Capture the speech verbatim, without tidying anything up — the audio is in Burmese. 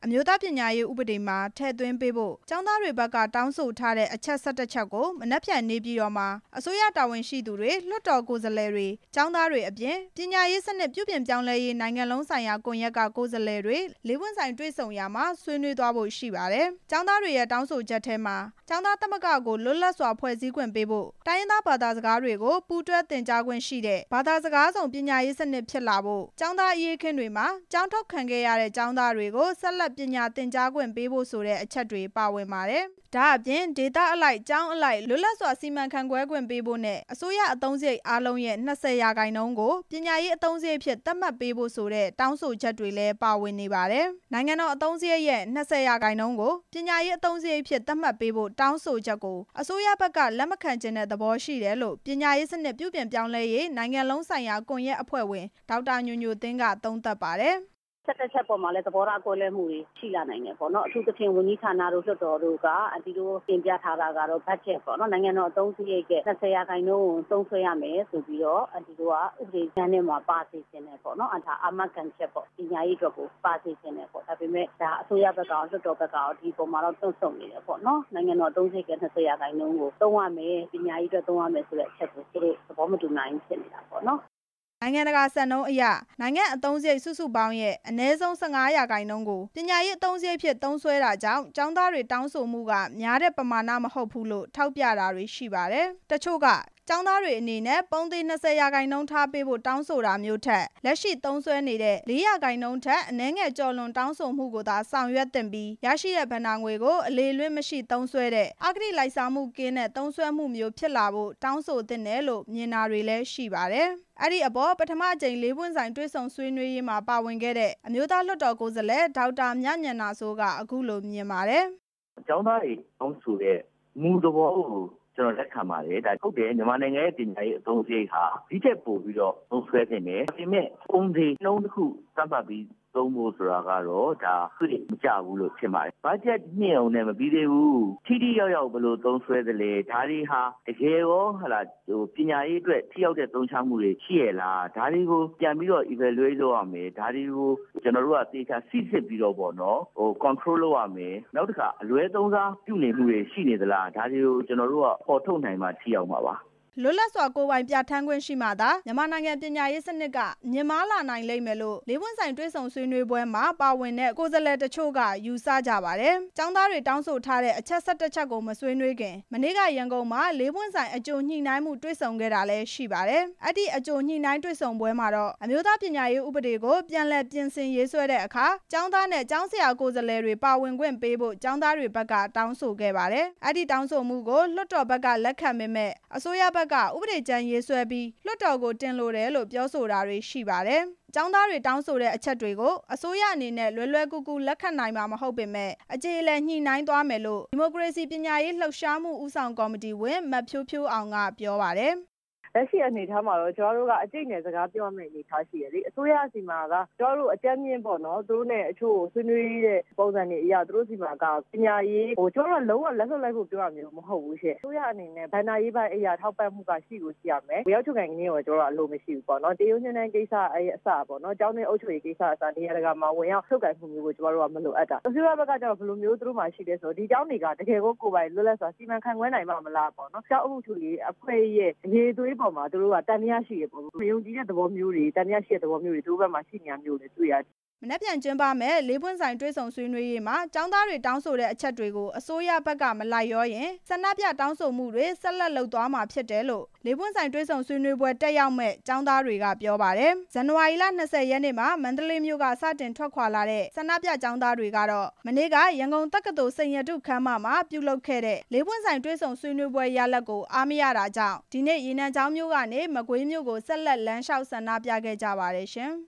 အမျိုးသားပညာရေးဥပဒေမှာထည့်သွင်းပေးဖို့ကျောင်းသားတွေဘက်ကတောင်းဆိုထားတဲ့အချက် ၁၁ ချက်ကိုမနက်ဖြန်နေပြည်တော်မှာအစိုးရတာဝန်ရှိသူတွေလွှတ်တော်ကိုယ်စားလှယ်တွေကျောင်းသားတွေအပြင်ပညာရေးစနစ်ပြုပြင်ပြောင်းလဲရေးနိုင်ငံလုံးဆိုင်ရာကွန်ရက်ကကိုယ်စားလှယ်တွေလေးပွင့်ဆိုင်တွေ့ဆုံရာမှာဆွေးနွေးသွားဖို့ရှိပါတယ်။ကျောင်းသားတွေရဲ့တောင်းဆိုချက်ထဲမှာကျောင်းသားသမဂ္ဂကိုလွတ်လပ်စွာဖွဲ့စည်းခွင့်ပေးဖို့တိုင်းရင်းသားဘာသာစကားတွေကိုပူးတွဲသင်ကြားခွင့်ရှိတဲ့ဘာသာစကားစုံပညာရေးစနစ်ဖြစ်လာဖို့ကျောင်းသားအရေးအခင်းတွေမှာကျောင်းထုတ်ခံခဲ့ရတဲ့ကျောင်းသားတွေကိုဆက်လက်ပညာသင်ကြားခွင့်ပေးဖို့ဆိုတဲ့အချက်တွေပါဝင်ပါတယ်။ဒါအပြင်ဒေသအလိုက်ကျောင်းအလိုက်လွတ်လပ်စွာစီမံခန့်ခွဲခွင့်ပေးဖို့နဲ့အစိုးရအသုံးစရိတ်အားလုံးရဲ့၂၀ရာခိုင်နှုန်းကိုပညာရေးအသုံးစရိတ်ဖြစ်သတ်မှတ်ပေးဖို့ဆိုတဲ့တောင်းဆိုချက်တွေလည်းပါဝင်နေပါတယ်။နိုင်ငံတော်အသုံးစရိတ်ရဲ့၂၀ရာခိုင်နှုန်းကိုပညာရေးအသုံးစရိတ်ဖြစ်သတ်မှတ်ပေးဖို့တောင်းဆိုချက်ကိုအစိုးရဘက်ကလက်မခံချင်တဲ့သဘောရှိတယ်လို့ပညာရေးစနစ်ပြုပြင်ပြောင်းလဲရေးနိုင်ငံလုံးဆိုင်ရာကွန်ရက်အဖွဲ့ဝင်ဒေါက်တာညိုညိုသင်းကသုံးသပ်ပါတယ်။ဆက်တက်ချက်ပေါ်မှာလည်းသဘောထားကွဲလွဲမှုတွေရှိလာနိုင်တယ်ပေါ့နော်အထူးသဖြင့်ဝန်ကြီးဌာနတို့လွှတ်တော်တို့ကအတီတို့တင်ပြထားတာကတော့ budget ပေါ့နော်နိုင်ငံတော်အသုံးစရိတ်က၂၀ရာခိုင်နှုန်းကိုသုံးစွဲရမယ်ဆိုပြီးတော့အတီတို့ကဥပဒေကြမ်းထဲမှာပါစေချင်တယ်ပေါ့နော်အထာအာမခံချက်ပေါ့ပညာရေးအတွက်ကိုပါစေချင်တယ်ပေါ့ဒါပေမဲ့ဒါအစိုးရဘက်ကရောလွှတ်တော်ဘက်ကရောဒီပုံမှာတော့တုံ့ဆုံနေတယ်ပေါ့နော်နိုင်ငံတော်အသုံးစရိတ်က၂၀ရာခိုင်နှုန်းကိုသုံးရမယ်ပညာရေးအတွက်သုံးရမယ်ဆိုတဲ့အချက်ကိုသူတို့သဘောမတူနိုင်ဖြစ်နေတာပေါ့နော်နိုင်ငံတကာစံနှုန်းအရနိုင်ငံအသုံးစရိတ်စုစုပေါင်းရဲ့အနည်းဆုံး၁၅ရာခိုင်နှုန်းကိုပညာရေးအသုံးစရိတ်ဖြစ်သုံးစွဲတာကြောင့်ကျောင်းသားတွေတောင်းဆိုမှုကများတဲ့ပမာဏမဟုတ်ဘူးလို့ထောက်ပြတာတွေရှိပါတယ်။တချို့ကကျောင်းသားတွေအနေနဲ့ပုံသေး၂၀ရာခိုင်နှုန်းထားပေးဖို့တောင်းဆိုတာမျိုးထက်လက်ရှိသုံးစွဲနေတဲ့၄ရာခိုင်နှုန်းထက်အနည်းငယ်ကျော်လွန်တောင်းဆိုမှုကိုသာဆောင်ရွက်သင့်ပြီးရရှိတဲ့ဗဏ္ဍာငွေကိုအလေလွင့်မရှိသုံးစွဲတဲ့အဂတိလိုက်စားမှုကင်းတဲ့သုံးစွဲမှုမျိုးဖြစ်လာဖို့တောင်းဆိုသင့်တယ်လို့မြင်တာတွေလည်းရှိပါတယ်။အဲ့ဒီအပေါ်ပထမအကြိမ်လေးပွင့်ဆိုင်တွေ့ဆုံဆွေးနွေးရေးမှာပါဝင်ခဲ့တဲ့အမျိုးသားလွှတ်တော်ကိုယ်စားလှယ်ဒေါက်တာမြညဏစိုးကအခုလိုမြင်ပါတယ်။ကျောင်းသားတွေတောင်းဆိုတဲ့မူသဘောကိုကျွန်တော်လက်ခံပါတယ်ဒါဟုတ်တယ်မြန်မာနိုင်ငံရဲ့ပညာရေးအသုံးစရိတ်ဟာဒီထက်ပိုပြီးတော့သုံးစွဲနေတယ်ဒါပေမဲ့ပုံစံနှုန်းတစ်ခုသတ်မှတ်ပြီးသုံးဖို့ဆိုတာကတော့ဒါဖြစ်မကြဘူးလို့ထင်ပါတယ်ဘတ်ဂျက်ညှိအောင်နဲ့မပြီးသေးဘူးထိထိရောက်ရောက်ဘယ်လိုသုံးစွဲသလဲဒါတွေဟာတကယ်ရောဟလာဟိုပညာရေးအတွက်ထိရောက်တဲ့သုံးချမှုတွေရှိရလားဒါတွေကိုပြန်ပြီးတော့ evaluate လုပ်ရမယ်ဒါတွေကိုကျွန်တော်တို့ကသေချာစစ်စစ်ပြီးတော့ပေါ့နော်ဟို control လုပ်ရမယ်နောက်တစ်ခါအလွဲသုံးစားပြုနေမှုတွေရှိနေသလားဒါတွေကိုကျွန်တော်တို့ကပေါ်ထုတ်နိုင်မှထိရောက်မှာပါလွတ်လပ်စွာကိုယ်ပိုင်ပြဋ္ဌာန်းခွင့်ရှိမှသာမြန်မာနိုင်ငံပညာရေးစနစ်ကမြင့်မားလာနိုင်လိမ့်မယ်လို့လေးပွင့်ဆိုင်တွေ့ဆုံဆွေးနွေးပွဲမှာပါဝင်တဲ့ကိုယ်စားလှယ်တချို့ကယူဆကြပါတယ်။ကျောင်းသားတွေတောင်းဆိုထားတဲ့အချက်၁၁ချက်ကိုမဆွေးနွေးခင်မနေ့ကရန်ကုန်မှာလေးပွင့်ဆိုင်အကြိုညှိနှိုင်းမှုတွေ့ဆုံခဲ့တာလည်းရှိပါတယ်။အဲ့ဒီအကြိုညှိနှိုင်းတွေ့ဆုံပွဲမှာတော့အမျိုးသားပညာရေးဥပဒေကိုပြန်လည်ပြင်ဆင်ရေးဆွဲတဲ့အခါကျောင်းသားနဲ့ကျောင်းဆရာကိုယ်စားလှယ်တွေပါဝင်ခွင့်ပေးဖို့ကျောင်းသားတွေဘက်ကတောင်းဆိုခဲ့ပါတယ်။အဲ့ဒီတောင်းဆိုမှုကိုလွှတ်တော်ဘက်ကလက်ခံပေမဲ့အစိုးရဘက်ကဥပဒေကြမ်းရေးဆွဲပြီးလွှတ်တော်ကိုတင်လိုတယ်လို့ပြောဆိုတာတွေရှိပါတယ်။ကျောင်းသားတွေတောင်းဆိုတဲ့အချက်တွေကိုအစိုးရအနေနဲ့လွယ်လွယ်ကူကူလက်ခံနိုင်မှာမဟုတ်ပေမဲ့အကြေအလည်ညှိနှိုင်းသွားမယ်လို့ဒီမိုကရေစီပညာရေးလှုပ်ရှားမှုဦးဆောင်ကော်မတီဝင်မတ်ဖြိုးဖြိုးအောင်ကပြောပါတယ်။လက်ရှိအနေထားမှာတော့ကျွန်တော်တို့ကအကျိတ်နယ်စကားပြောမယ့်အနေထားရှိရလေအစိုးရစီမှာကကျွန်တော်တို့အကြမ်းမြင့်ပေါ့နော်သူတို့နဲ့အချို့ဆွေးနွေးတဲ့ပုံစံတွေအရာသူတို့စီမှာကပညာရေးဟိုကျွန်တော်တို့လုံးဝလက်လွတ်လိုက်ဖို့ပြောရမျိုးမဟုတ်ဘူးရှင့်အစိုးရအနေနဲ့ဗဏ္ဍာရေးပိုင်းအရာထောက်ပံ့မှုကရှိကိုရှိရမယ်ဝရောက်ချုပ်ကန်ကနေရောကျွန်တော်တို့အလိုမရှိဘူးပေါ့နော်တရုတ်ညနေကိစ္စအအစပေါ့နော်ကျောင်းနဲ့အုပ်ချုပ်ရေးကိစ္စအစနေရာတကာမှာဝင်ရောက်ချုပ်ကန်မှုမျိုးကိုကျွန်တော်တို့ကမလိုအပ်တာအစိုးရဘက်ကကျတော့ဘယ်လိုမျိုးသူတို့မှရှိတယ်ဆိုတော့ဒီကျောင်းတွေကတကယ်ကိုကိုယ်ပိုင်လွတ်လပ်စွာစီမံခန့်ခွဲနိုင်မှာမလားပေါ့နော်ကျောင်းအုပ်ချုပ်ရေးအဖွဲ့ရဲ့အရေးသွေးပေါ်မှာသူတို့ကတန်တရားရှိရပေါ့မယုံကြည်တဲ့သဘောမျိုးတွေတန်တရားရှိတဲ့သဘောမျိုးတွေသူတို့ဘက်မှာရှိနေမျိုးတွေတွေ့ရတယ်မနေ့ပြန်ကျင်းပမဲ့လေးပွင့်ဆိုင်တွေ့ဆုံဆွေးနွေးရေးမှာကျောင်းသားတွေတောင်းဆိုတဲ့အချက်တွေကိုအစိုးရဘက်ကမလိုက်ရောရင်ဆန္ဒပြတောင်းဆိုမှုတွေဆက်လက်လုပ်သွားမှာဖြစ်တယ်လို့လေးပွင့်ဆိုင်တွေ့ဆုံဆွေးနွေးပွဲတက်ရောက်မဲ့ကျောင်းသားတွေကပြောပါတယ်။ဇန်နဝါရီလ၂၀ရက်နေ့မှာမန္တလေးမြို့ကစတင်ထွက်ခွာလာတဲ့ဆန္ဒပြကျောင်းသားတွေကတော့မနေ့ကရန်ကုန်တက္ကသိုလ်စိန်ရတုခမ်းမမှာပြုလုပ်ခဲ့တဲ့လေးပွင့်ဆိုင်တွေ့ဆုံဆွေးနွေးပွဲရလဒ်ကိုအားမရတာကြောင့်ဒီနေ့ရေနံချောင်းမြို့ကနေမကွေးမြို့ကိုဆက်လက်လမ်းလျှောက်ဆန္ဒပြခဲ့ကြပါတယ်ရှင်။